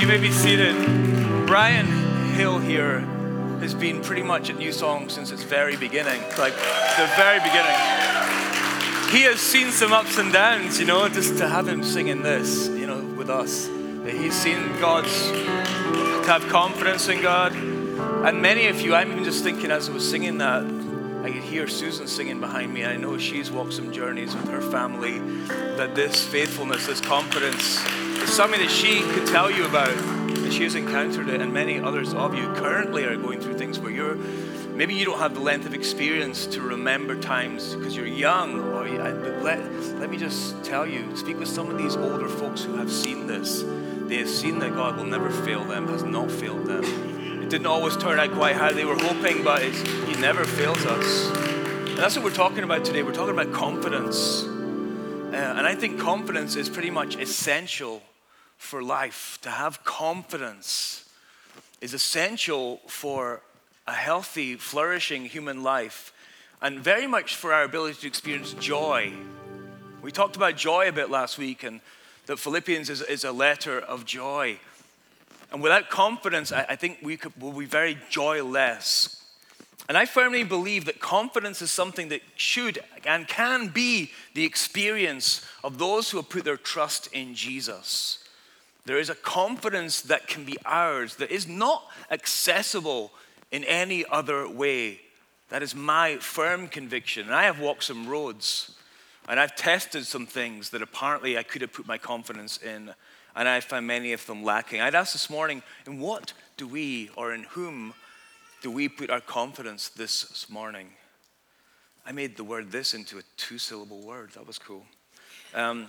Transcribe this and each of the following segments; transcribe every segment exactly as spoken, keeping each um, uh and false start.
may be seated. Brian Hill here has been pretty much at New Song since its very beginning, like the very beginning. He has seen some ups and downs, you know, just to have him singing this, you know, with us. He's seen God's, to have confidence in God. And many of you, I'm even just thinking as I was singing that, I could hear Susan singing behind me. I know she's walked some journeys with her family, that this faithfulness, this confidence is something that she could tell you about, and she has encountered it. And many others of you currently are going through things where you're, maybe you don't have the length of experience to remember times because you're young. Or you, but let, let me just tell you, speak with some of these older folks who have seen this. They have seen that God will never fail them, has not failed them. It didn't always turn out quite how they were hoping, but it's, He never fails us. And that's what we're talking about today. We're talking about confidence. Uh, and I think confidence is pretty much essential for life. To have confidence is essential for a healthy, flourishing human life, and very much for our ability to experience joy. We talked about joy a bit last week, and that Philippians is, is a letter of joy. And without confidence, I, I think we could, will be very joyless. And I firmly believe that confidence is something that should and can be the experience of those who have put their trust in Jesus. There is a confidence that can be ours that is not accessible in any other way. That is my firm conviction. And I have walked some roads, and I've tested some things that apparently I could have put my confidence in, and I found many of them lacking. I'd ask this morning, in what do we, or in whom do we put our confidence this morning? I made the word this into a two-syllable word. That was cool. Um,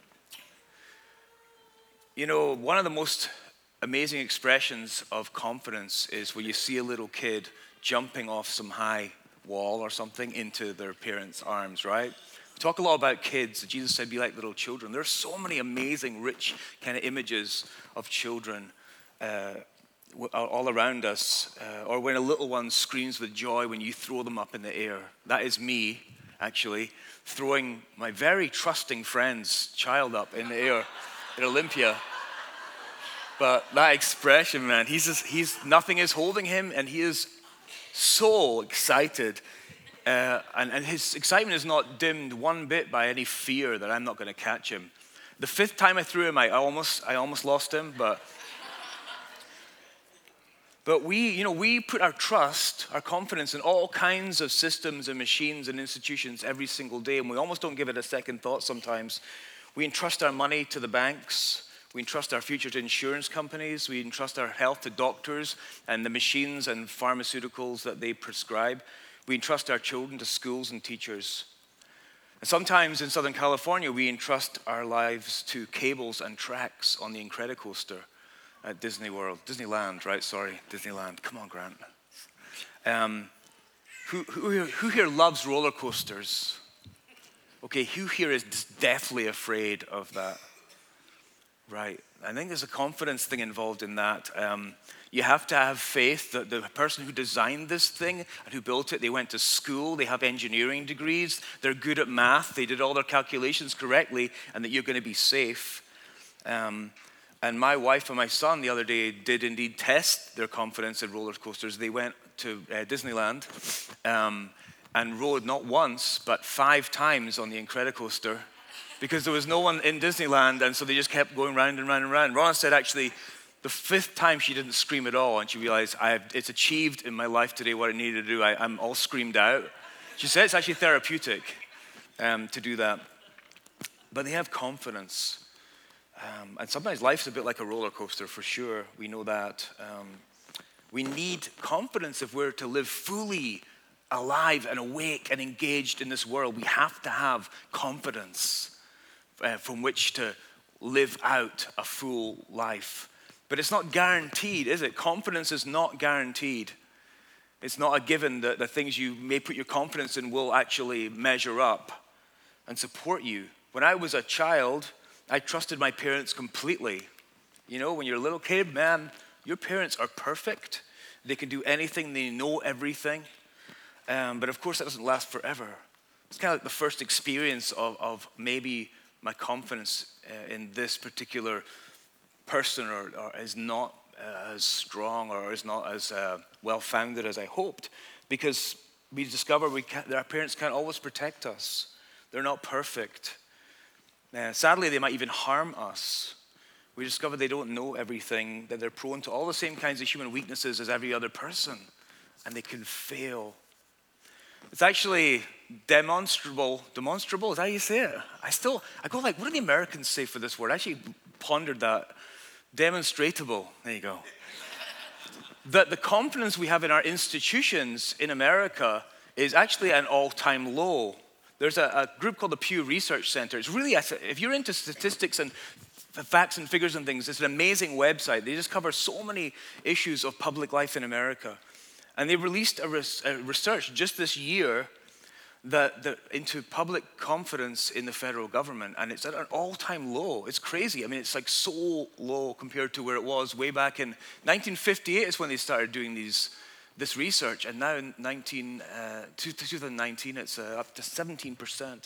you know, one of the most amazing expressions of confidence is when you see a little kid jumping off some high wall or something into their parents' arms, right? We talk a lot about kids. Jesus said, be like little children. There's so many amazing, rich kind of images of children uh, all around us. Uh, or when a little one screams with joy when you throw them up in the air. That is me, actually, throwing my very trusting friend's child up in the air at Olympia. But that expression, man, he's just, he's nothing is holding him, and he is so excited. Uh, and, and his excitement is not dimmed one bit by any fear that I'm not going to catch him. The fifth time I threw him, I almost, I almost lost him, but, but we, you know, we put our trust, our confidence in all kinds of systems and machines and institutions every single day, and we almost don't give it a second thought sometimes. We entrust our money to the banks. We entrust our future to insurance companies. We entrust our health to doctors and the machines and pharmaceuticals that they prescribe. We entrust our children to schools and teachers. And sometimes in Southern California, we entrust our lives to cables and tracks on the Incredicoaster at Disney World. Disneyland, right? Sorry, Disneyland. Come on, Grant. Um, who, who, here, who here loves roller coasters? Okay, who here is deathly afraid of that? Right. I think there's a confidence thing involved in that. Um, you have to have faith that the person who designed this thing and who built it, they went to school, they have engineering degrees, they're good at math, they did all their calculations correctly, and that you're going to be safe. Um, and my wife and my son the other day did indeed test their confidence in roller coasters. They went to uh, Disneyland um, and rode not once, but five times on the Incredicoaster, because there was no one in Disneyland, and so they just kept going round and round and round. Ronna said actually the fifth time she didn't scream at all, and she realized I have, it's achieved in my life today what I needed to do. I, I'm all screamed out. She said it's actually therapeutic um, to do that. But they have confidence. Um, and sometimes life's a bit like a roller coaster, for sure. We know that. Um, we need confidence if we're to live fully alive and awake and engaged in this world. We have to have confidence Uh, from which to live out a full life. But it's not guaranteed, is it? Confidence is not guaranteed. It's not a given that the things you may put your confidence in will actually measure up and support you. When I was a child, I trusted my parents completely. You know, when you're a little kid, man, your parents are perfect. They can do anything, they know everything. Um, but of course, that doesn't last forever. It's kind of like the first experience of, of maybe my confidence uh, in this particular person or, or is not uh, as strong or is not as uh, well-founded as I hoped, because we discover we can't, that our parents can't always protect us. They're not perfect. Uh, sadly, they might even harm us. We discover they don't know everything, that they're prone to all the same kinds of human weaknesses as every other person, and they can fail. It's actually demonstrable. Demonstrable, is that how you say it? I still, I go like, what do the Americans say for this word? I actually pondered that. Demonstratable, there you go. That the confidence we have in our institutions in America is actually at an all-time low. There's a, a group called the Pew Research Center. It's really, if you're into statistics and facts and figures and things, it's an amazing website. They just cover so many issues of public life in America. And they released a, res, a research just this year that, that into public confidence in the federal government, and it's at an all-time low. It's crazy. I mean, it's like so low compared to where it was way back in nineteen fifty-eight is when they started doing these this research, and now in nineteen, uh, twenty nineteen, it's uh, up to seventeen percent.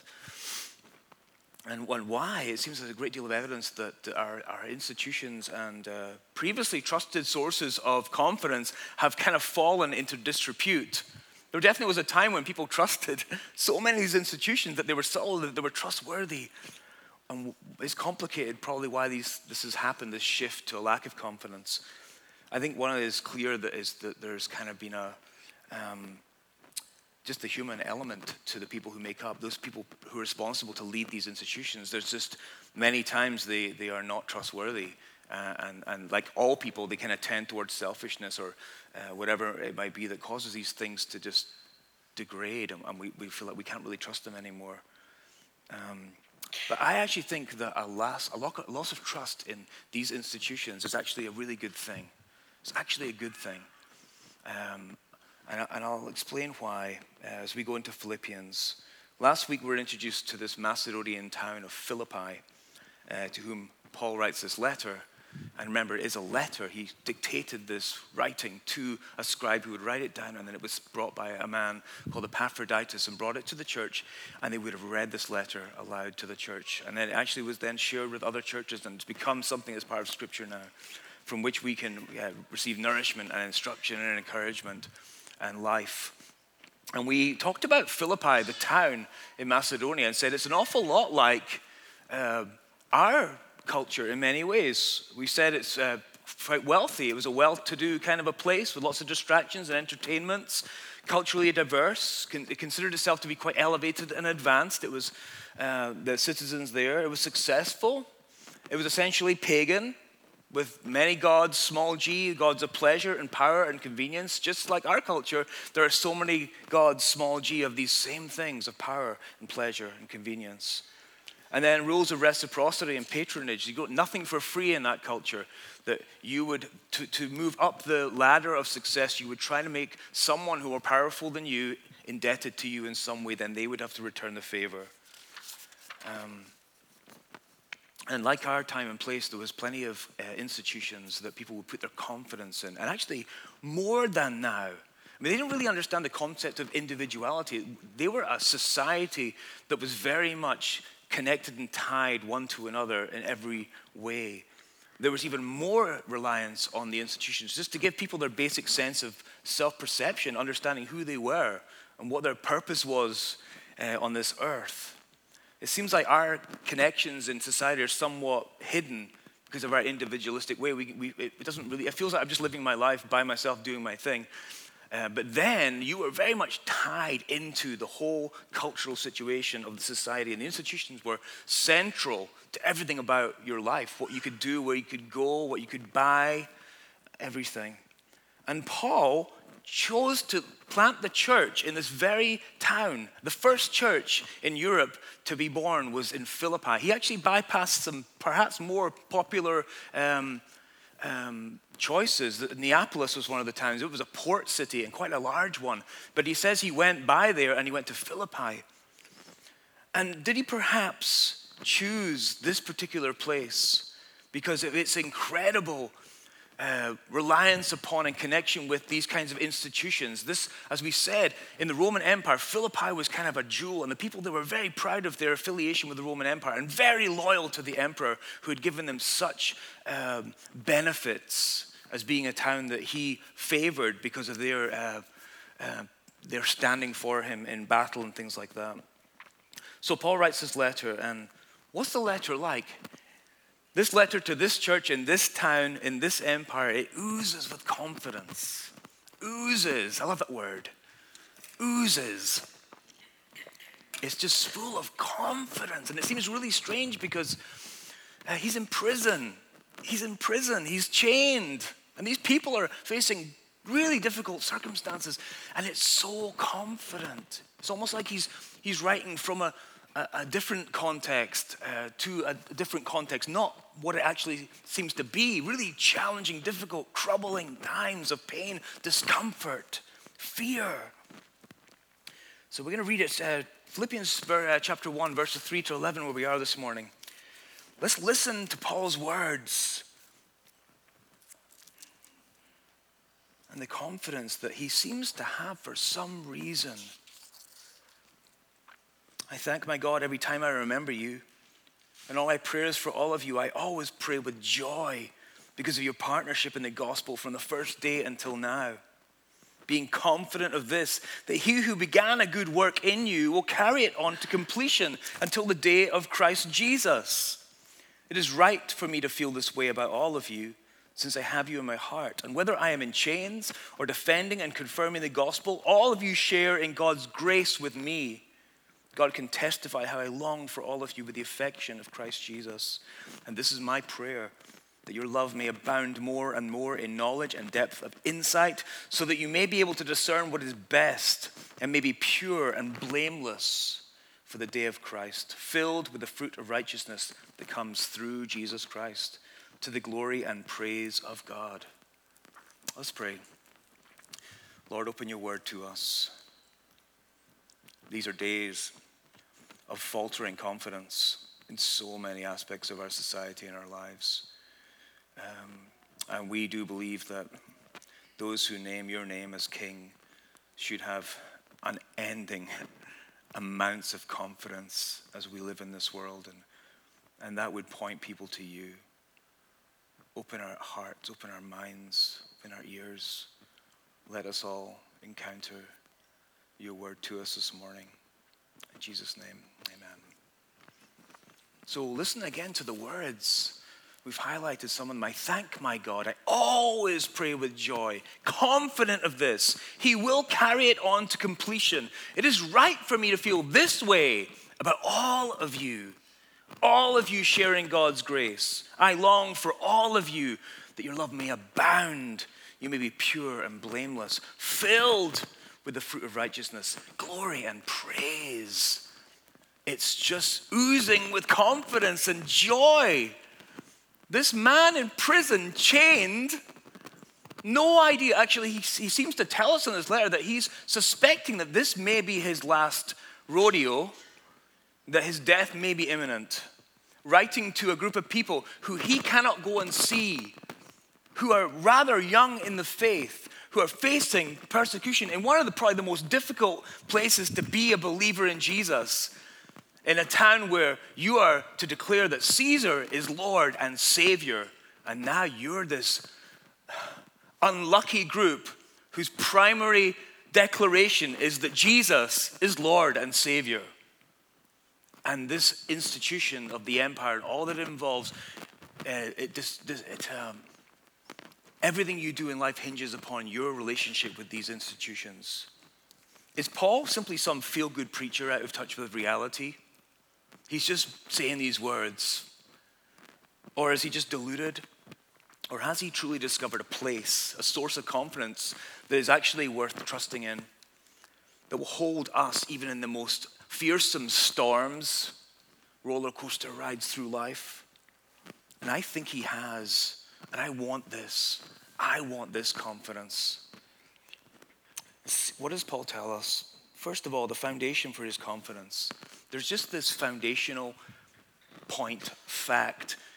And why? It seems there's a great deal of evidence that our, our institutions and uh, previously trusted sources of confidence have kind of fallen into disrepute. There definitely was a time when people trusted so many of these institutions that they were solid, that they were trustworthy. And it's complicated probably why these, this has happened, this shift to a lack of confidence. I think one of it is clear that is that there's kind of been a, um, just the human element to the people who make up, those people who are responsible to lead these institutions. There's just many times they, they are not trustworthy. Uh, and, and like all people, they kind of tend towards selfishness or uh, whatever it might be that causes these things to just degrade, and, and we, we feel like we can't really trust them anymore. Um, but I actually think that a loss, a loss of trust in these institutions is actually a really good thing. It's actually a good thing. Um, and, I, and I'll explain why uh, as we go into Philippians. Last week we were introduced to this Macedonian town of Philippi, uh, to whom Paul writes this letter. And remember, it is a letter. He dictated this writing to a scribe who would write it down, and then it was brought by a man called Epaphroditus and brought it to the church, and they would have read this letter aloud to the church. And then it actually was then shared with other churches, and it's become something that's part of Scripture now, from which we can yeah, receive nourishment and instruction and encouragement and life. And we talked about Philippi, the town in Macedonia, and said it's an awful lot like uh, our culture in many ways. We said it's uh, quite wealthy. It was a well-to-do kind of a place with lots of distractions and entertainments, culturally diverse. It considered itself to be quite elevated and advanced. It was uh, the citizens there. It was successful. It was essentially pagan, with many gods, small g, gods of pleasure and power and convenience. Just like our culture, there are so many gods, small g, of these same things of power and pleasure and convenience. And then rules of reciprocity and patronage. You got nothing for free in that culture. That you would, to, to move up the ladder of success, you would try to make someone who are powerful than you indebted to you in some way, then they would have to return the favor. Um, and like our time and place, there was plenty of uh, institutions that people would put their confidence in. And actually, more than now, I mean, they didn't really understand the concept of individuality. They were a society that was very much connected and tied one to another in every way. There was even more reliance on the institutions just to give people their basic sense of self-perception, understanding who they were and what their purpose was uh, on this earth. It seems like our connections in society are somewhat hidden because of our individualistic way. We, we, it doesn't really, it feels like I'm just living my life by myself, doing my thing. Uh, but then you were very much tied into the whole cultural situation of the society, and the institutions were central to everything about your life, what you could do, where you could go, what you could buy, everything. And Paul chose to plant the church in this very town. The first church in Europe to be born was in Philippi. He actually bypassed some perhaps more popular um, um, choices. Neapolis was one of the towns. It was a port city and quite a large one. But he says he went by there and he went to Philippi. And did he perhaps choose this particular place because of its incredible uh, reliance upon and connection with these kinds of institutions. This, as we said, in the Roman Empire, Philippi was kind of a jewel, and the people there were very proud of their affiliation with the Roman Empire and very loyal to the emperor who had given them such um, benefits as being a town that he favored because of their, uh, uh, their standing for him in battle and things like that. So Paul writes this letter, and what's the letter like? This letter to this church in this town, in this empire, it oozes with confidence. Oozes. I love that word. Oozes. It's just full of confidence. And it seems really strange because uh, he's in prison. He's in prison. He's chained. And these people are facing really difficult circumstances. And it's so confident. It's almost like he's he's writing from a, a, a different context uh, to a different context, not what it actually seems to be. Really challenging, difficult, troubling times of pain, discomfort, fear. So we're going to read it, uh, Philippians uh, chapter one, verses three to eleven, where we are this morning. Let's listen to Paul's words and the confidence that he seems to have for some reason. I thank my God every time I remember you. And all my prayers for all of you, I always pray with joy because of your partnership in the gospel from the first day until now. Being confident of this, that he who began a good work in you will carry it on to completion until the day of Christ Jesus. It is right for me to feel this way about all of you, since I have you in my heart. And whether I am in chains or defending and confirming the gospel, all of you share in God's grace with me. God can testify how I long for all of you with the affection of Christ Jesus. And this is my prayer, that your love may abound more and more in knowledge and depth of insight, so that you may be able to discern what is best and may be pure and blameless for the day of Christ, filled with the fruit of righteousness that comes through Jesus Christ, to the glory and praise of God. Let's pray. Lord, open your word to us. These are days of faltering confidence in so many aspects of our society and our lives. Um, and we do believe that those who name your name as King should have unending amounts of confidence as we live in this world. And, and that would point people to you. Open our hearts, open our minds, open our ears. Let us all encounter your word to us this morning. In Jesus' name, amen. So listen again to the words. We've highlighted some of them. I thank my God. I always pray with joy, confident of this. He will carry it on to completion. It is right for me to feel this way about all of you. All of you sharing God's grace. I long for all of you that your love may abound. You may be pure and blameless, filled with the fruit of righteousness, glory and praise. It's just oozing with confidence and joy. This man in prison, chained, no idea. Actually, he, he seems to tell us in his letter that he's suspecting that this may be his last rodeo, that his death may be imminent. Writing to a group of people who he cannot go and see, who are rather young in the faith, who are facing persecution in one of the probably the most difficult places to be a believer in Jesus, in a town where you are to declare that Caesar is Lord and Savior, and now you're this unlucky group whose primary declaration is that Jesus is Lord and Savior. And this institution of the empire and all that it involves, uh, it, this, this, it, um, everything you do in life hinges upon your relationship with these institutions. Is Paul simply some feel-good preacher out of touch with reality? He's just saying these words. Or is he just deluded? Or has he truly discovered a place, a source of confidence that is actually worth trusting in, that will hold us even in the most fearsome storms, roller coaster rides through life? And I think he has. And I want this. I want this confidence. What does Paul tell us? First of all, the foundation for his confidence. There's just this foundational point, fact,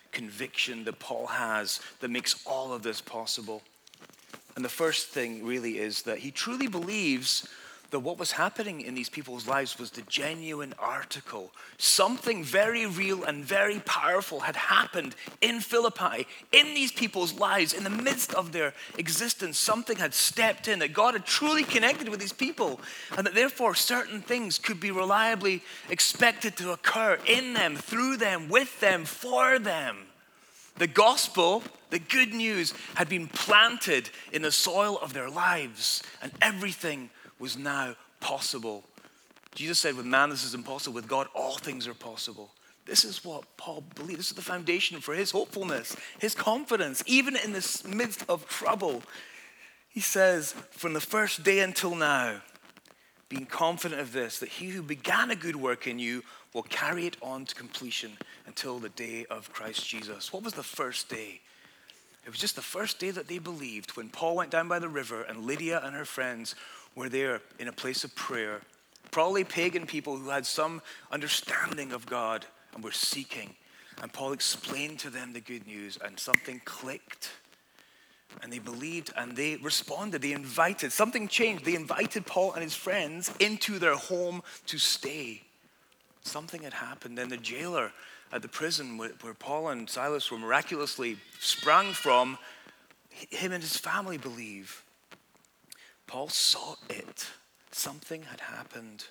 conviction that Paul has that makes all of this possible. And the first thing really is that he truly believes that what was happening in these people's lives was the genuine article. Something very real and very powerful had happened in Philippi, in these people's lives, in the midst of their existence. Something had stepped in, that God had truly connected with these people, and that therefore certain things could be reliably expected to occur in them, through them, with them, for them. The gospel, the good news, had been planted in the soil of their lives, and everything was now possible. Jesus said, with man this is impossible, with God all things are possible. This is what Paul believed. This is the foundation for his hopefulness, his confidence, even in the midst of trouble. He says, from the first day until now, being confident of this, that he who began a good work in you will carry it on to completion until the day of Christ Jesus. What was the first day? It was just the first day that they believed, when Paul went down by the river and Lydia and her friends were there in a place of prayer. Probably pagan people who had some understanding of God and were seeking. And Paul explained to them the good news, and something clicked. And they believed and they responded. They invited. Something changed. They invited Paul and his friends into their home to stay. Something had happened. Then the jailer at the prison where Paul and Silas were miraculously sprung from, him and his family believe. Paul saw it. Something had happened.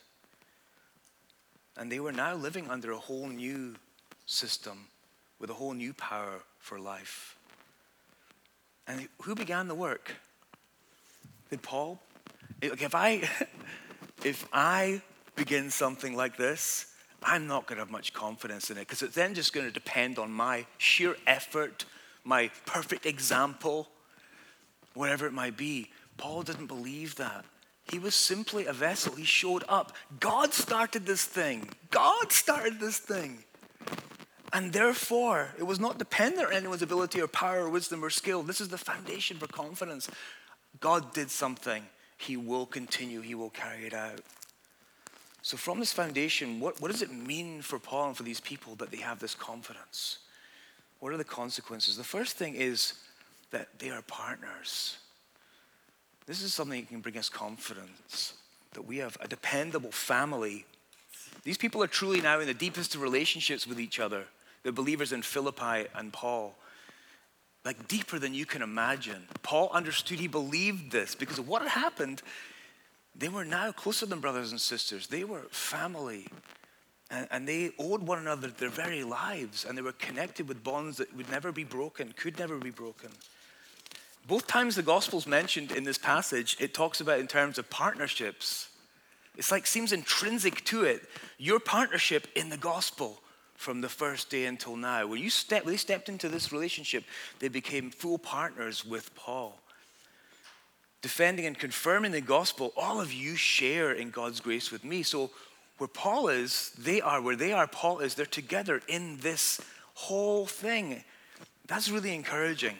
And they were now living under a whole new system with a whole new power for life. And who began the work? Did Paul? If I, if I begin something like this, I'm not going to have much confidence in it, because it's then just going to depend on my sheer effort, my perfect example, whatever it might be. Paul didn't believe that. He was simply a vessel. He showed up. God started this thing. God started this thing. And therefore, it was not dependent on anyone's ability or power or wisdom or skill. This is the foundation for confidence. God did something. He will continue. He will carry it out. So from this foundation, what, what does it mean for Paul and for these people that they have this confidence? What are the consequences? The first thing is that they are partners. This is something that can bring us confidence, that we have a dependable family. These people are truly now in the deepest of relationships with each other, the believers in Philippi and Paul, like deeper than you can imagine. Paul understood, he believed this because of what had happened. They were now closer than brothers and sisters. They were family, and, and they owed one another their very lives, and they were connected with bonds that would never be broken, could never be broken. Both times the gospel's mentioned in this passage, it talks about in terms of partnerships. It's like seems intrinsic to it. Your partnership in the gospel from the first day until now. When you step, when they stepped into this relationship, they became full partners with Paul. Defending and confirming the gospel, all of you share in God's grace with me. So where Paul is, they are. Where they are, Paul is. They're together in this whole thing. That's really encouraging.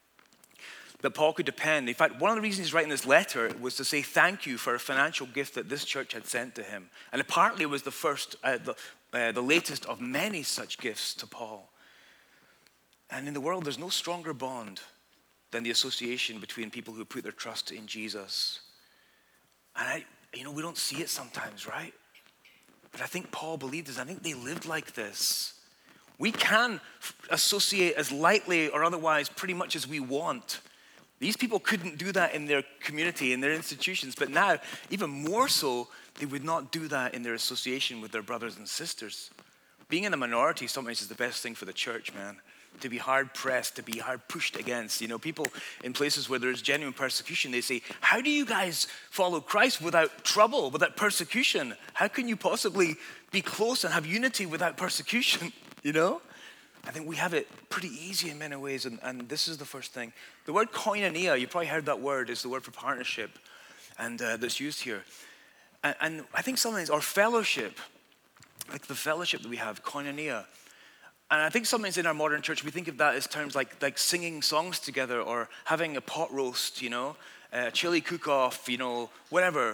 That Paul could depend. In fact, one of the reasons he's writing this letter was to say thank you for a financial gift that this church had sent to him. And apparently it was the first, uh, the, uh, the latest of many such gifts to Paul. And in the world, there's no stronger bond than the association between people who put their trust in Jesus. And I, you know, we don't see it sometimes, right? But I think Paul believed this. I think they lived like this. We can associate as lightly or otherwise pretty much as we want. These people couldn't do that in their community, in their institutions, but now, even more so, they would not do that in their association with their brothers and sisters. Being in the minority sometimes is the best thing for the church, man. To be hard pressed, to be hard pushed against. You know, people in places where there's genuine persecution, they say, how do you guys follow Christ without trouble, without persecution? How can you possibly be close and have unity without persecution? You know? I think we have it pretty easy in many ways, and, and this is the first thing. The word koinonia, you probably heard that word, is the word for partnership, and uh, that's used here. And, and I think sometimes our fellowship, like the fellowship that we have, koinonia, and I think sometimes in our modern church we think of that as terms like, like singing songs together or having a pot roast, you know, a chili cook-off, you know, whatever.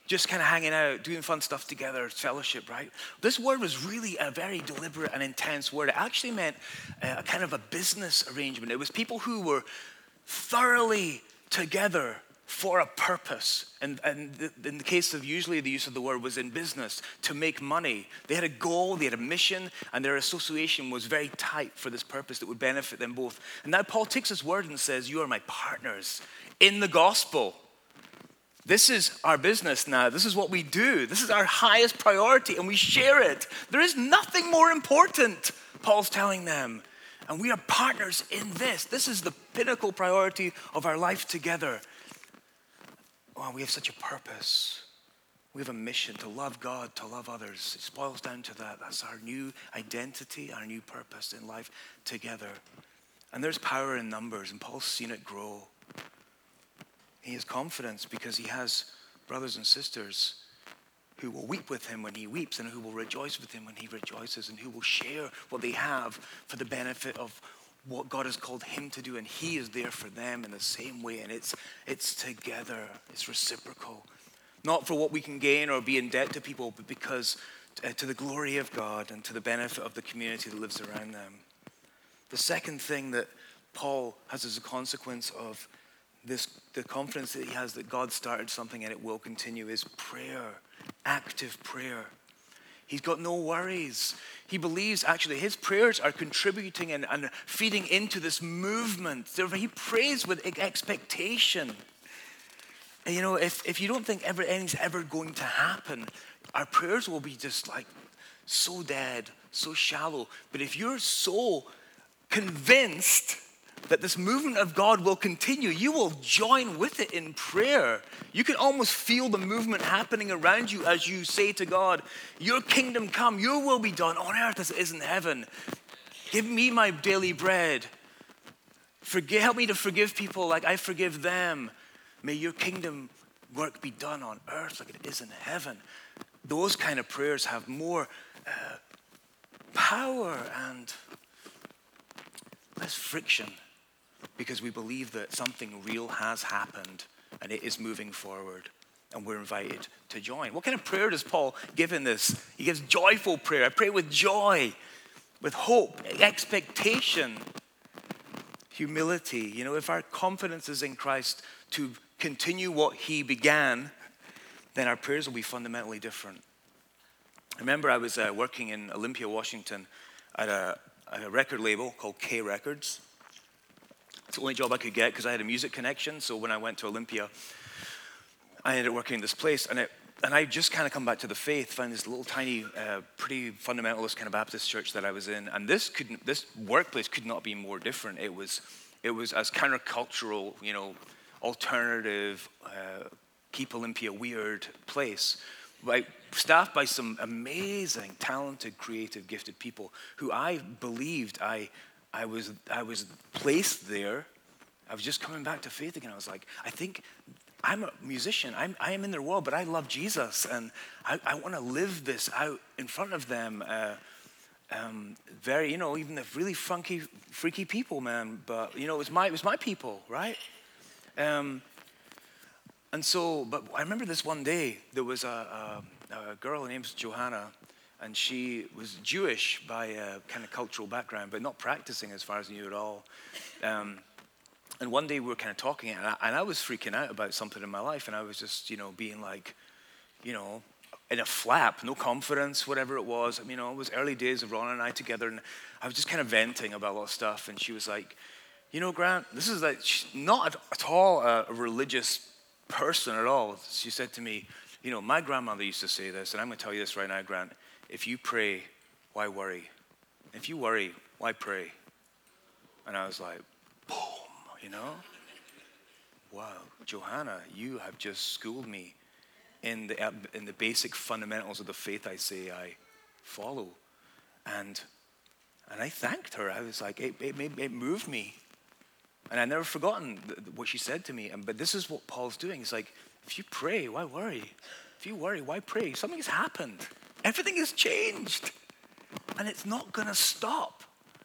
just kind of hanging out, doing fun stuff together, fellowship, right? This word was really a very deliberate and intense word. It actually meant a kind of a business arrangement. It was people who were thoroughly together for a purpose. And, and in the case of usually the use of the word was in business, to make money. They had a goal, they had a mission, and their association was very tight for this purpose that would benefit them both. And now Paul takes this word and says, you are my partners in the gospel. This is our business now. This is what we do. This is our highest priority, and we share it. There is nothing more important, Paul's telling them. And we are partners in this. This is the pinnacle priority of our life together. Wow, we have such a purpose. We have a mission to love God, to love others. It boils down to that. That's our new identity, our new purpose in life together. And there's power in numbers, and Paul's seen it grow. He has confidence because he has brothers and sisters who will weep with him when he weeps, and who will rejoice with him when he rejoices, and who will share what they have for the benefit of what God has called him to do, and he is there for them in the same way, and it's it's together, it's reciprocal. Not for what we can gain or be in debt to people, but because uh, to the glory of God and to the benefit of the community that lives around them. The second thing that Paul has as a consequence of this, the confidence that he has that God started something and it will continue, is prayer, active prayer. He's got no worries. He believes actually his prayers are contributing and, and feeding into this movement. Therefore, he prays with expectation. And you know, if, if you don't think ever anything's ever going to happen, our prayers will be just like so dead, so shallow. But if you're so convinced that this movement of God will continue, you will join with it in prayer. You can almost feel the movement happening around you as you say to God, your kingdom come, your will be done on earth as it is in heaven. Give me my daily bread. Forgive, help me to forgive people like I forgive them. May your kingdom work be done on earth like it is in heaven. Those kind of prayers have more uh, power and less friction, because we believe that something real has happened and it is moving forward, and we're invited to join. What kind of prayer does Paul give in this? He gives joyful prayer. I pray with joy, with hope, expectation, humility. You know, if our confidence is in Christ to continue what he began, then our prayers will be fundamentally different. I remember I was uh, working in Olympia, Washington at a, at a record label called K Records. It's the only job I could get because I had a music connection. So when I went to Olympia, I ended up working in this place. And it, and I just kind of come back to the faith, found this little tiny, uh, pretty fundamentalist kind of Baptist church that I was in. And this couldn't, this workplace could not be more different. It was, it was as countercultural, you know, alternative, uh, keep Olympia weird place. Right, staffed by some amazing, talented, creative, gifted people who I believed I, I was, I was placed there. I was just coming back to faith again. I was like, I think I'm a musician. I'm, I am in their world, but I love Jesus, and I, I want to live this out in front of them. Uh, um, very, you know, even the really funky, freaky people, man. But you know, it was my, it was my people, right? Um, And so, but I remember this one day, there was a, a, a girl, her name's Johanna, and she was Jewish by a kind of cultural background, but not practicing as far as I knew at all. Um, and one day we were kind of talking, and I, and I was freaking out about something in my life, and I was just, you know, being like, you know, in a flap, no confidence, whatever it was. I mean, you know, it was early days of Ron and I together, and I was just kind of venting about a lot of stuff, and she was like, you know, Grant, this is like not at all a, a religious person at all. She said to me, you know, my grandmother used to say this, and I'm going to tell you this right now, Grant. If you pray, why worry? If you worry, why pray? And I was like, boom, you know? Wow, Johanna, you have just schooled me in the in the basic fundamentals of the faith I say I follow. And and I thanked her. I was like, it, it, it moved me. And I've never forgotten what she said to me. And, but this is what Paul's doing. He's like, if you pray, why worry? If you worry, why pray? Something has happened. Everything has changed. And it's not going to stop.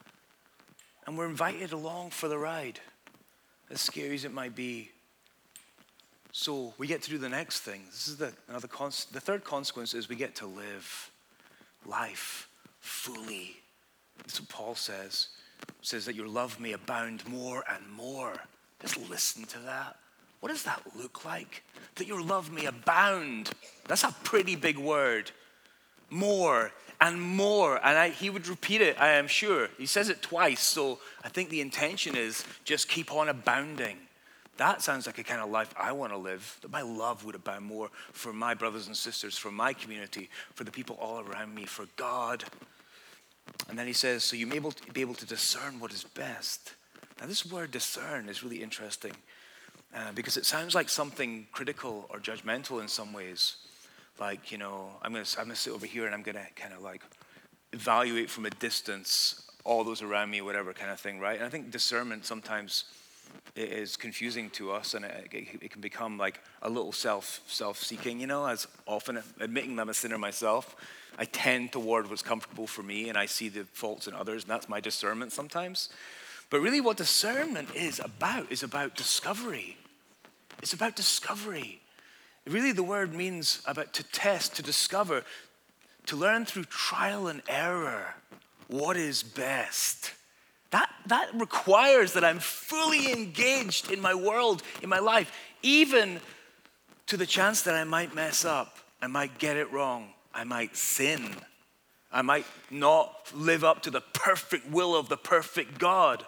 And we're invited along for the ride, as scary as it might be. So we get to do the next thing. This is the another cons- the third consequence is we get to live life fully. That's what Paul says. He says that your love may abound more and more. Just listen to that. What does that look like? That your love may abound. That's a pretty big word. More and more. And I, he would repeat it, I am sure. He says it twice, so I think the intention is just keep on abounding. That sounds like a kind of life I want to live, that my love would abound more for my brothers and sisters, for my community, for the people all around me, for God. And then he says, so you may able to be able to discern what is best. Now this word discern is really interesting uh, because it sounds like something critical or judgmental in some ways. Like, you know, I'm going to I'm going to sit over here and I'm going to kind of like evaluate from a distance all those around me, whatever kind of thing, right? And I think discernment sometimes is confusing to us, and it, it can become like a little self self-seeking, you know, as often admitting I'm a sinner myself. I tend toward what's comfortable for me, and I see the faults in others, and that's my discernment sometimes. But really what discernment is about is about discovery. It's about discovery. Really the word means about to test, to discover, to learn through trial and error what is best. That, that requires that I'm fully engaged in my world, in my life, even to the chance that I might mess up, I might get it wrong, I might sin, I might not live up to the perfect will of the perfect God.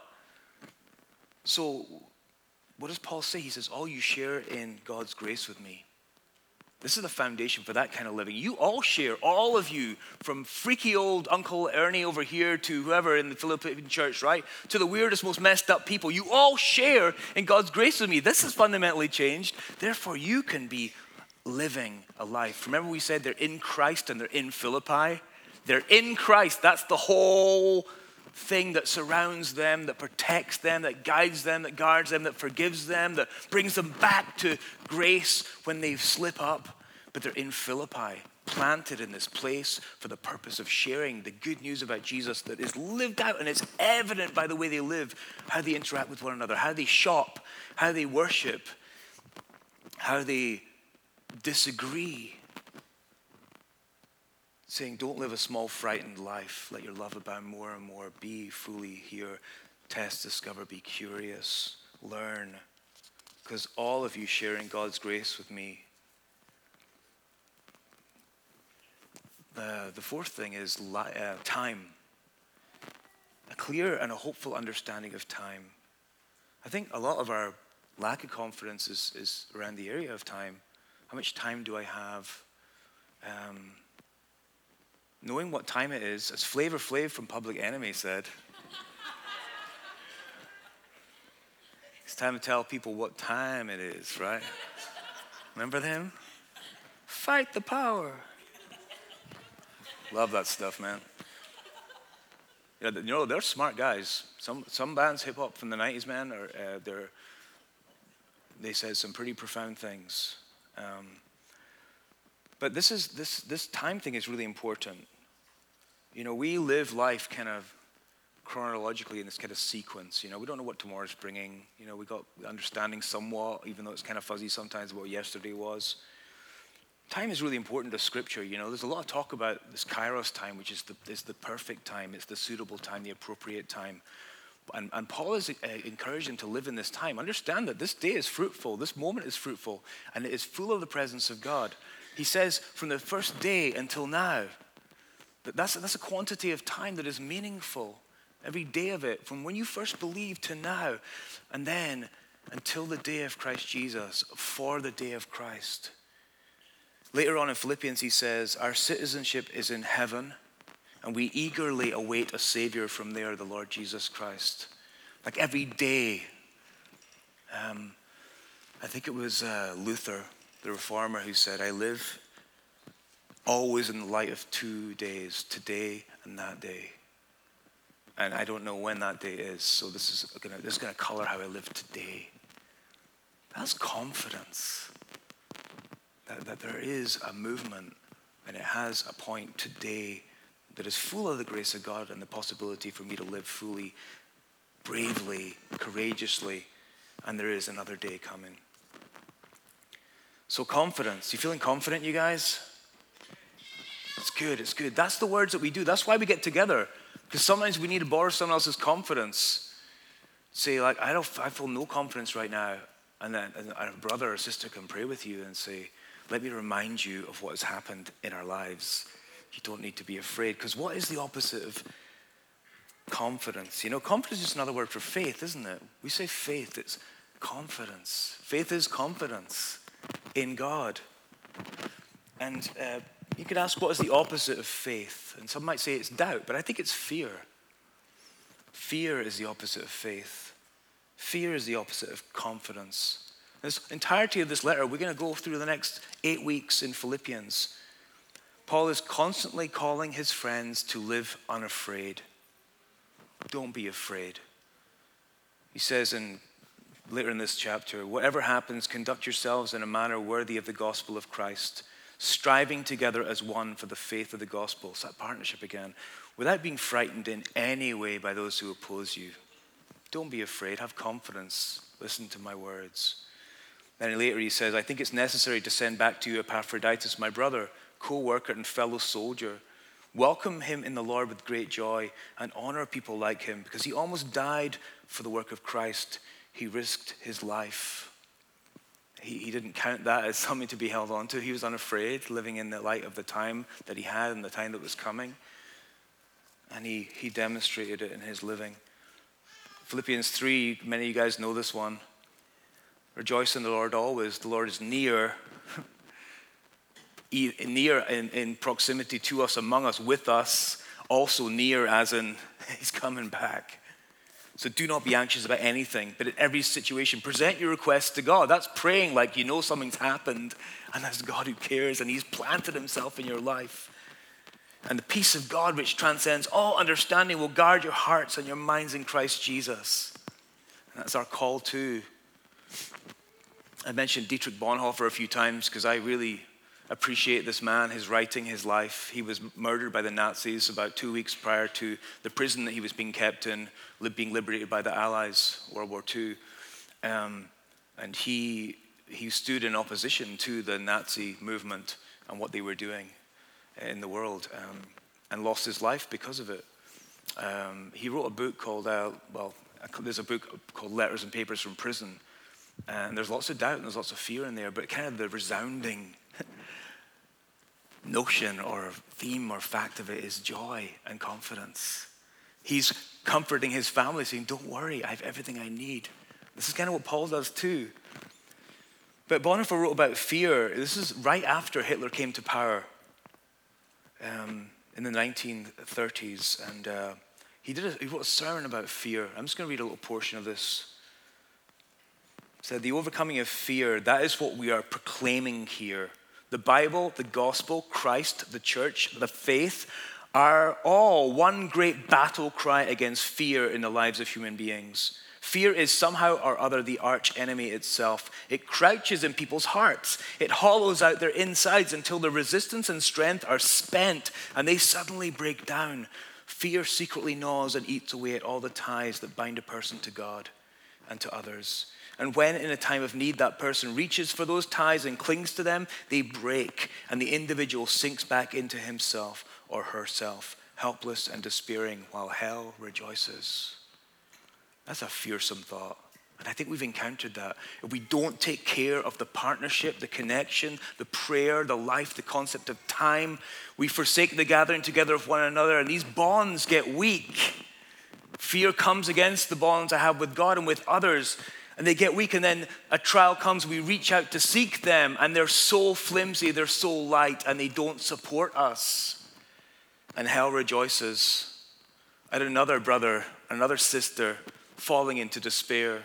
So what does Paul say? He says, all you share in God's grace with me. This is the foundation for that kind of living. You all share, all of you, from freaky old Uncle Ernie over here to whoever in the Philippine church, right? To the weirdest, most messed up people. You all share in God's grace with me. This has fundamentally changed. Therefore, you can be living a life. Remember we said they're in Christ and they're in Philippi? They're in Christ. That's the whole thing that surrounds them, that protects them, that guides them, that guards them, that forgives them, that brings them back to grace when they slip up. But they're in Philippi, planted in this place for the purpose of sharing the good news about Jesus that is lived out, and it's evident by the way they live, how they interact with one another, how they shop, how they worship, how they disagree. Saying, don't live a small, frightened life. Let your love abound more and more. Be fully here. Test, discover, be curious. Learn. Because all of you sharing God's grace with me. Uh, the fourth thing is li- uh, time. A clear and a hopeful understanding of time. I think a lot of our lack of confidence is, is around the area of time. How much time do I have? Um... Knowing what time it is, as Flavor Flav from Public Enemy said, it's time to tell people what time it is, right? Remember them? Fight the power. Love that stuff, man. You know, you know they're smart guys. Some some bands, hip hop from the nineties, man, are uh, they're they said some pretty profound things. Um, but this is this this time thing is really important. You know, we live life kind of chronologically in this kind of sequence. You know, we don't know what tomorrow's bringing. You know, we got understanding somewhat, even though it's kind of fuzzy sometimes what yesterday was. Time is really important to Scripture. You know, there's a lot of talk about this Kairos time, which is the is the perfect time. It's the suitable time, the appropriate time. And, and Paul is uh, encouraging to live in this time. Understand that this day is fruitful. This moment is fruitful. And it is full of the presence of God. He says, from the first day until now, That's, that's a quantity of time that is meaningful. Every day of it, from when you first believed to now. And then until the day of Christ Jesus, for the day of Christ. Later on in Philippians he says, our citizenship is in heaven, and we eagerly await a Savior from there, the Lord Jesus Christ. Like every day. Um, I think it was uh, Luther, the reformer, who said, I live always in the light of two days, today and that day. And I don't know when that day is, so this is gonna this is gonna color how I live today. That's confidence. That, that there is a movement, and it has a point today that is full of the grace of God and the possibility for me to live fully, bravely, courageously, and there is another day coming. So confidence. You feeling confident, you guys? It's good, it's good. That's the words that we do. That's why we get together. Because sometimes we need to borrow someone else's confidence. Say like, I don't, I feel no confidence right now. And then and a brother or sister can pray with you and say, let me remind you of what has happened in our lives. You don't need to be afraid. Because what is the opposite of confidence? You know, confidence is just another word for faith, isn't it? We say faith, it's confidence. Faith is confidence in God. And uh, you could ask, what is the opposite of faith? And some might say it's doubt, but I think it's fear. Fear is the opposite of faith. Fear is the opposite of confidence. This entirety of this letter, we're going to go through the next eight weeks in Philippians. Paul is constantly calling his friends to live unafraid. Don't be afraid. He says in later in this chapter, whatever happens, conduct yourselves in a manner worthy of the gospel of Christ, striving together as one for the faith of the gospel. It's that partnership again. Without being frightened in any way by those who oppose you. Don't be afraid. Have confidence. Listen to my words. Then later he says, I think it's necessary to send back to you Epaphroditus, my brother, co-worker and fellow soldier. Welcome him in the Lord with great joy and honor people like him because he almost died for the work of Christ. He risked his life. He, he didn't count that as something to be held on to. He was unafraid, living in the light of the time that he had and the time that was coming. And he, he demonstrated it in his living. Philippians three, many of you guys know this one. Rejoice in the Lord always. The Lord is near. near in, in proximity to us, among us, with us. Also near as in he's coming back. So do not be anxious about anything, but in every situation, present your requests to God. That's praying like you know something's happened, and that's God who cares, and he's planted himself in your life. And the peace of God, which transcends all understanding, will guard your hearts and your minds in Christ Jesus. And that's our call too. I mentioned Dietrich Bonhoeffer a few times because I really appreciate this man, his writing, his life. He was murdered by the Nazis about two weeks prior to the prison that he was being kept in, being liberated by the Allies, World War Two. Um, and he he stood in opposition to the Nazi movement and what they were doing in the world, um, and lost his life because of it. Um, he wrote a book called, uh, well, there's a book called Letters and Papers from Prison. And there's lots of doubt and there's lots of fear in there, but kind of the resounding notion or theme or fact of it is joy and confidence. He's comforting his family, saying, don't worry, I have everything I need. This is kind of what Paul does too. But Bonhoeffer wrote about fear. This is right after Hitler came to power um, in the nineteen thirties. And uh, he, did a, he wrote a sermon about fear. I'm just going to read a little portion of this. He said, the overcoming of fear, that is what we are proclaiming here. The Bible, the gospel, Christ, the church, the faith are all one great battle cry against fear in the lives of human beings. Fear is somehow or other the arch enemy itself. It crouches in people's hearts. It hollows out their insides until the resistance and strength are spent and they suddenly break down. Fear secretly gnaws and eats away at all the ties that bind a person to God and to others. And when in a time of need that person reaches for those ties and clings to them, they break and the individual sinks back into himself or herself, helpless and despairing while hell rejoices. That's a fearsome thought. And I think we've encountered that. If we don't take care of the partnership, the connection, the prayer, the life, the concept of time, we forsake the gathering together of one another and these bonds get weak. Fear comes against the bonds I have with God and with others. And they get weak, and then a trial comes, we reach out to seek them, and they're so flimsy, they're so light, and they don't support us. And hell rejoices at another brother, another sister falling into despair.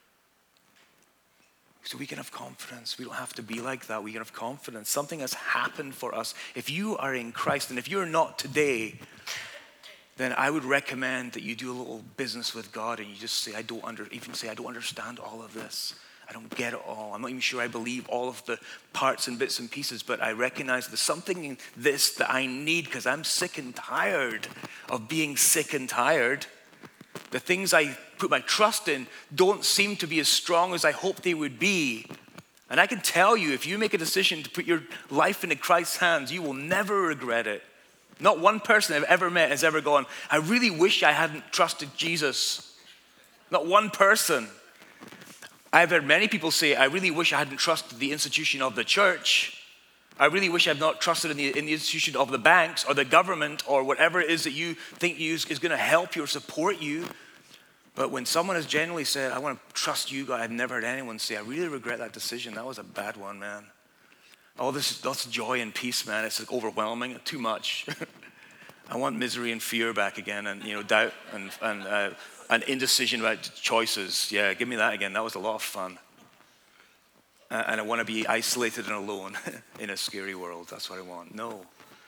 So we can have confidence. We don't have to be like that. We can have confidence. Something has happened for us. If you are in Christ, and if you're not today, then I would recommend that you do a little business with God and you just say, I don't under, even say, I don't understand all of this. I don't get it all. I'm not even sure I believe all of the parts and bits and pieces, but I recognize there's something in this that I need because I'm sick and tired of being sick and tired. The things I put my trust in don't seem to be as strong as I hope they would be. And I can tell you, if you make a decision to put your life into Christ's hands, you will never regret it. Not one person I've ever met has ever gone, I really wish I hadn't trusted Jesus. Not one person. I've heard many people say, I really wish I hadn't trusted the institution of the church. I really wish I've not trusted in the, in the institution of the banks or the government or whatever it is that you think is, is going to help you or support you. But when someone has genuinely said, I want to trust you, God, I've never heard anyone say, I really regret that decision. That was a bad one, man. Oh, this that's joy and peace, man. It's like overwhelming, too much. I want misery and fear back again, and you know, doubt and and uh, and indecision about choices. Yeah, give me that again. That was a lot of fun. Uh, and I want to be isolated and alone in a scary world. That's what I want. No.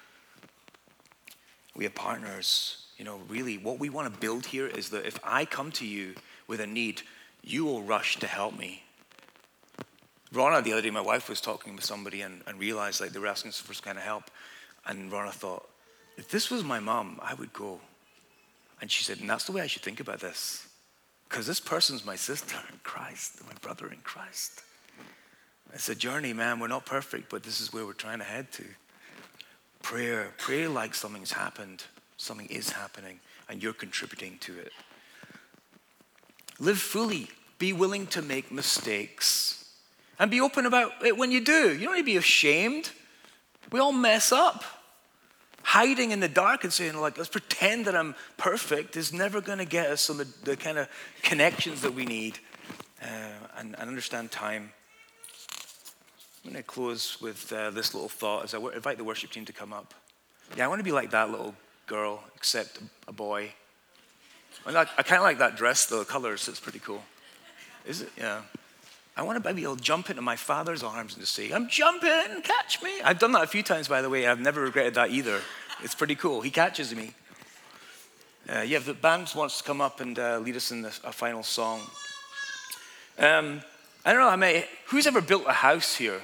We have partners. You know, really, what we want to build here is that if I come to you with a need, you will rush to help me. Ronna, the other day, my wife was talking with somebody and, and realized like they were asking for some kind of help. And Ronna thought, if this was my mom, I would go. And she said, and that's the way I should think about this. Because this person's my sister in Christ, my brother in Christ. It's a journey, man. We're not perfect, but this is where we're trying to head to. Prayer. Pray like something's happened. Something is happening, and you're contributing to it. Live fully. Be willing to make mistakes. And be open about it when you do. You don't need to be ashamed. We all mess up. Hiding in the dark and saying, like, let's pretend that I'm perfect is never going to get us some of the, the kind of connections that we need uh, and, and understand time. I'm going to close with uh, this little thought as I w- invite the worship team to come up. Yeah, I want to be like that little girl, except a boy. I, like, I kind of like that dress, though. The colors, it's pretty cool. Is it? Yeah. I want to be able to jump into my father's arms and just say, I'm jumping, catch me. I've done that a few times, by the way. I've never regretted that either. It's pretty cool. He catches me. Uh, yeah, the band wants to come up and uh, lead us in the, a final song. Um, I don't know, I mean, who's ever built a house here?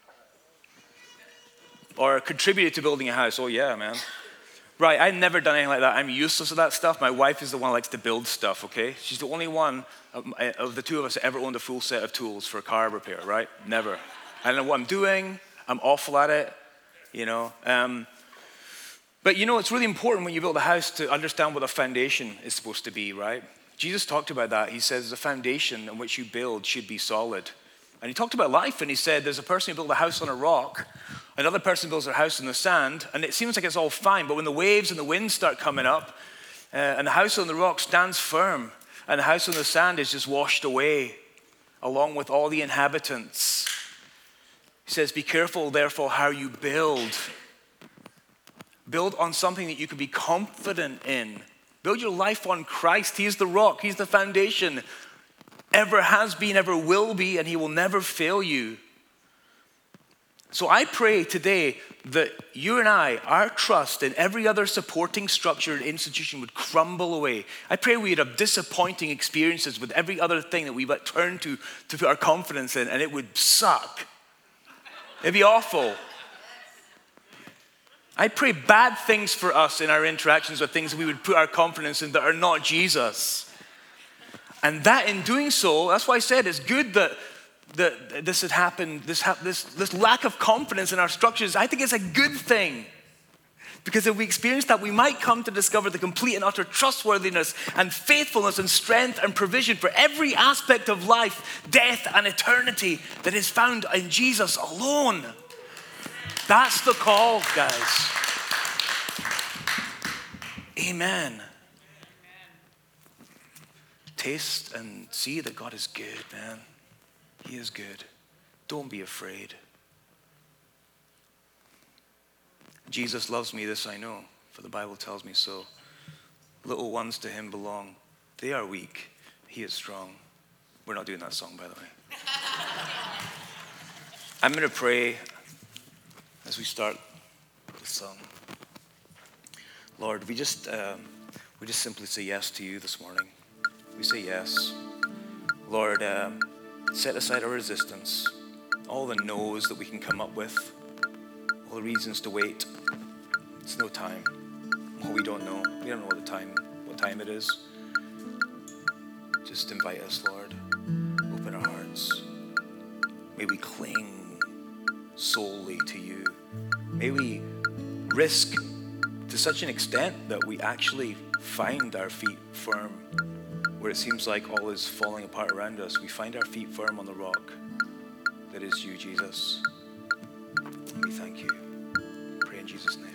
Or contributed to building a house? Oh yeah, man. Right, I've never done anything like that. I'm useless at that stuff. My wife is the one who likes to build stuff, okay? She's the only one of, of the two of us that ever owned a full set of tools for car repair, right? Never. I don't know what I'm doing. I'm awful at it, you know. Um, but you know, it's really important when you build a house to understand what the foundation is supposed to be, right? Jesus talked about that. He says the foundation on which you build should be solid. And he talked about life, and he said there's a person who built a house on a rock, another person builds their house in the sand, and it seems like it's all fine, but when the waves and the winds start coming up, uh, and the house on the rock stands firm, and the house on the sand is just washed away, along with all the inhabitants. He says, be careful, therefore, how you build. Build on something that you can be confident in. Build your life on Christ. He is the rock. He's the foundation. Ever has been, ever will be, and he will never fail you. So I pray today that you and I, our trust in every other supporting structure and institution would crumble away. I pray we'd have disappointing experiences with every other thing that we would turn to to put our confidence in, and it would suck. It'd be awful. I pray bad things for us in our interactions with things that we would put our confidence in that are not Jesus. And that in doing so, that's why I said it's good that, that this had happened, this, this, this lack of confidence in our structures. I think it's a good thing. Because if we experience that, we might come to discover the complete and utter trustworthiness and faithfulness and strength and provision for every aspect of life, death, and eternity that is found in Jesus alone. That's the call, guys. Amen. Taste and see that God is good, man. He is good. Don't be afraid. Jesus loves me, this I know, for the Bible tells me so. Little ones to him belong. They are weak. He is strong. We're not doing that song, by the way. I'm going to pray as we start the song. Lord, we just um, we just simply say yes to you this morning. We say yes. Lord, uh, set aside our resistance, all the no's that we can come up with, all the reasons to wait. It's no time. Oh, we don't know. We don't know what the time, what time it is. Just invite us, Lord. Open our hearts. May we cling solely to you. May we risk to such an extent that we actually find our feet firm where it seems like all is falling apart around us. We find our feet firm on the rock that is you, Jesus. And we thank you. Pray in Jesus' name.